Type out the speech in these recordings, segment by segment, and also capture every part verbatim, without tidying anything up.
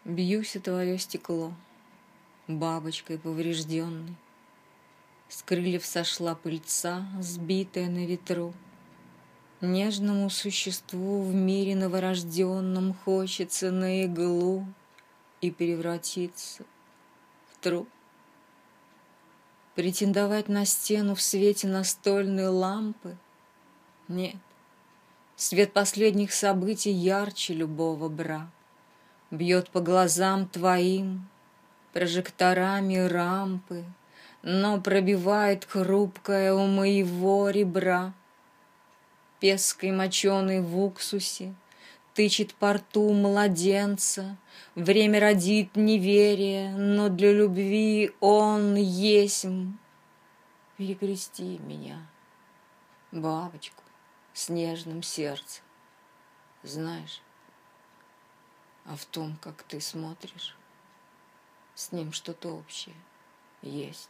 Бьюсь о твое стекло, бабочкой поврежденной. С крыльев сошла пыльца, сбитая на ветру. Нежному существу в мире новорожденном хочется на иглу и превратиться в труп. Претендовать на стену в свете настольной лампы? Нет, свет последних событий ярче любого бра. Бьет по глазам твоим прожекторами рампы, но пробивает хрупкое у моего ребра. Пеской моченой в уксусе тычет по рту младенца. Время родит неверие, но для любви он есмь. Перекрести меня, бабочку с нежным сердцем. Знаешь, а в том, как ты смотришь, с ним что-то общее есть.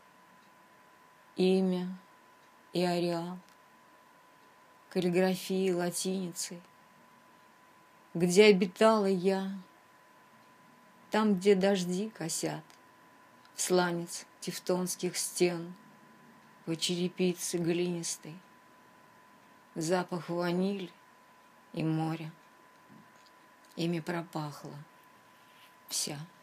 Имя и ареал, каллиграфии латиницей. Где обитала я, там, где дожди косят, в сланец тевтонских стен, по черепице глинистой, запах ванили и моря. Ими пропахла вся